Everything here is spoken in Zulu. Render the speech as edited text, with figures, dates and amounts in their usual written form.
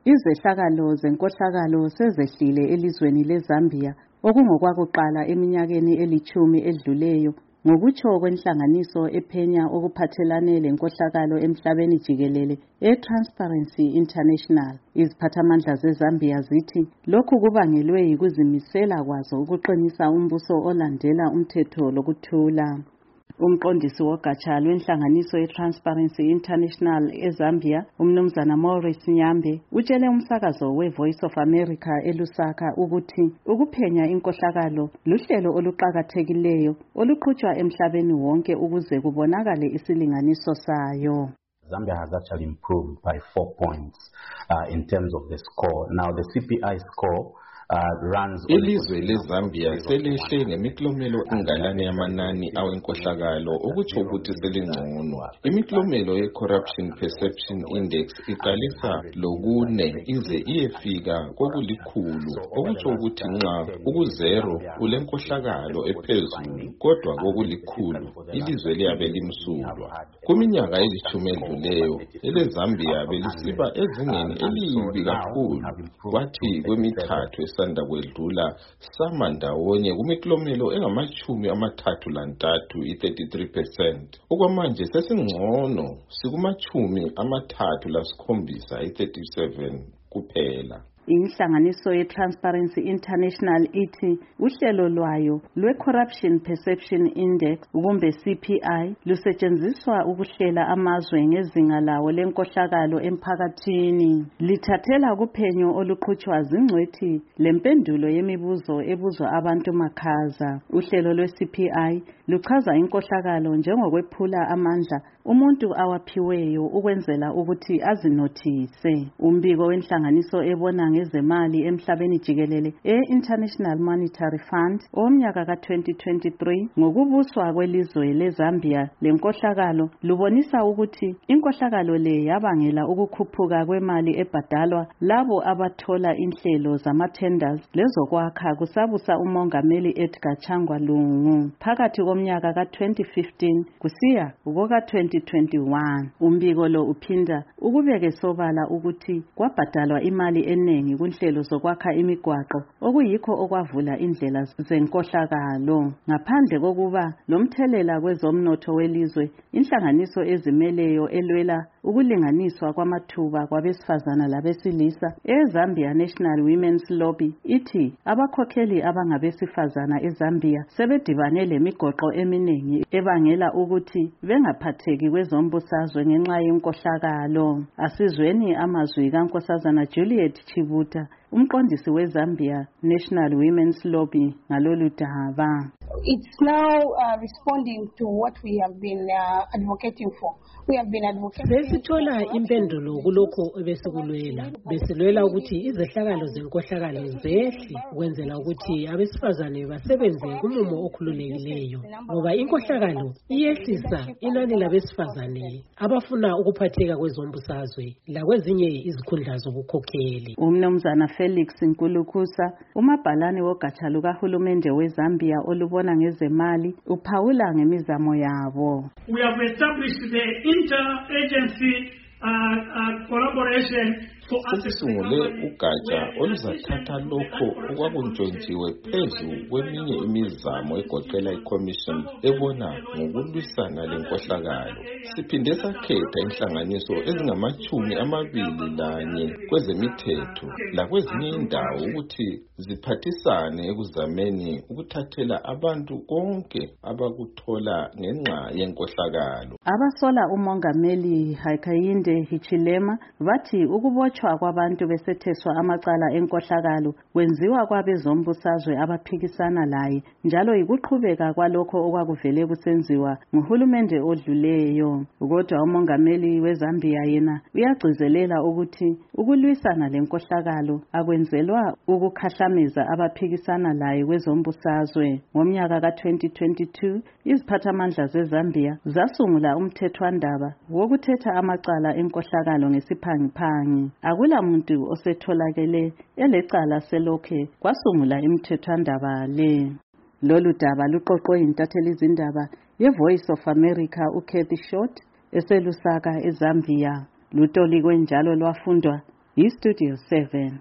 Izehlakalo zenkohlakalo sezehlile elizweni leZambia okungokwakuqala eminyakeni elithumi edluleyo ngokutsho kwenhlanganiso ephenya okuphathelane lenkohlakalo emhlabeni jikelele eTransparency International. Iziphathamandla zeZambia zithi lokhu kubangelwe yikuzimisela kwazo ukuqinisa umbuso olandela umthetho lokuthula. Umqondisi wogatsha lwenhlanganiso yeTransparency International eZambia, umnumzana Maurice Nyambe, utshele umsakazo weVoice of America eLusaka ukuthi ukuphenya inkohlakalo luhlelo oluqhakathekileyo oluqhutshwa emhlabeni wonke ukuze kubonakale isilinganiso sayo. Zambia has actually improved by 4 points in terms of the score. Now the CPI score ilizwe leZambia selehle ngemiklomelo engalane yamanani awenkohlakalo okutsho ukuthi selingcono. Imiklomelo ye-Corruption Perception Index iqalisa lokune ize iyefika kokulikhulu, okutsho ukuthi nxa ukuzero kulenkohlakalo ephezulu kodwa kokulikhulu ilizwe liyabe limsulwa. Kuminyaka elithumi edluleyo eleZambia belisiba ezingeni elibi kakhulu, kwathi kwemithathu sanda kwedlula sama ndawonye kumiklomelo engama-33 i-33%. Okwamanje sesingcono sikuma-37 i-37 kuphela. Inhlanganiso yeTransparency International ithi uhlelo lwayo lwe-Corruption Perception Index kumbe CPI lusetshenziswa ukuhlela amazwe ngezinga lawo lenkohlakalo emphakathini. Lithathela kuphenyo oluqhutshwa zingcwethi lempendulo yemibuzo ebuzwa abantu makhaza. Uhlelo lwe-CPI luchaza inkohlakalo njengokwephula amandla umuntu awaphiweyo ukwenzela ukuthi azinothise. Umbiko wenhlanganiso ebona ngezemali emhlabeni jikelele e-International Monetary Fund omnyaka ka-2023 ngokubuswa kwelizwe leZambia lenkohlakalo lubonisa ukuthi inkohlakalo le yabangela ukukhuphuka kwemali ebhadalwa labo abathola inhlelo zama-tenders lezokwakha kusabusa umongameli Edgar Chagwa Lungu phakathi komnyaka ka-2015 kusiya kuka-2021. Umbiko lo uphinda ukubeke sobala ukuthi kwabhadalwa imali eningi kunhlelo zokwakha imigwaqo okuyikho okwavula indlela zenkohlakalo. Ngaphandle kokuba lomthelela kwezomnotho welizwe, inhlanganiso ezimeleyo elwela ukulinganiswa kwamathuba kwabesifazana labesilisa eZambia National Women's Lobby ithi abakhokheli abangabesifazana eZambia sebedibane lemigoqo eminingi ebangela ukuthi bengaphatheki kwezombusazwe ngenxa yenkohlakalo. Asizweni amazwi kaNkosazana Juliet Chibuta, umqondisi weZambia National Women's Lobby ngalolu daba. It's now responding to what we have been advocating for. Besithola impendulo kulokho ebesikulwela. Besilwela ukuthi izehlakalo zenkohlakalo zehle ukwenzela ukuthi abesifazane basebenze kumumo okhululekileyo. Ngoba inkohlakalo iyehlisa inani labesifazane abafuna ukuphatheka kwezombusazwe lakwezinye izikhundla zobukhokheli. Umnumzana Felix Nkulukusa, umabhalane wogatsha lukahulumende weZambia olubona ngezemali, uphawula ngemizamo yabo. We have established the inter-agency collaboration. Sesisungule ugatsha oluzathatha lokho okwakuntshontshiwe phezu kweminye imizamo egoqela iCommission ebona ngokulwisana lenkohlakalo. Siphinde sakhetha inhlanganiso ezingama-21 kwezemithetho lakwezinye indawo ukuthi ziphathisane ekuzameni ukuthathela abantu konke abakuthola ngenxa yenkohlakalo. Abasola umongameli Hakainde Hichilema bathi ukubotshwa kwabantu besetheswa amacala enkohlakalo kwenziwa kwabezombusazwe abaphikisana laye njalo ikuqhubeka kwalokho okwakuvele kusenziwa nguhulumende odluleyo. Kodwa umongameli weZambia yena uyagcizelela ukuthi ukulwisana lenkohlakalo akwenzelwa ukukhahlameza abaphikisana laye kwezombusazwe. Ngomnyaka ka-2022 iziphathamandla zeZambia zasungula umthethwandaba wokuthetha amacala enkohlakalo ngesiphangiphangi. Akula muntu osetholakele elecala selokhe kwasungula imithethwandaba le. Lolu daba luqoqwe intatheli izindaba yeVoice of America uKathy Short eselusaka eZambia. Lutolikwe njalo lwafundwa iStudio 7.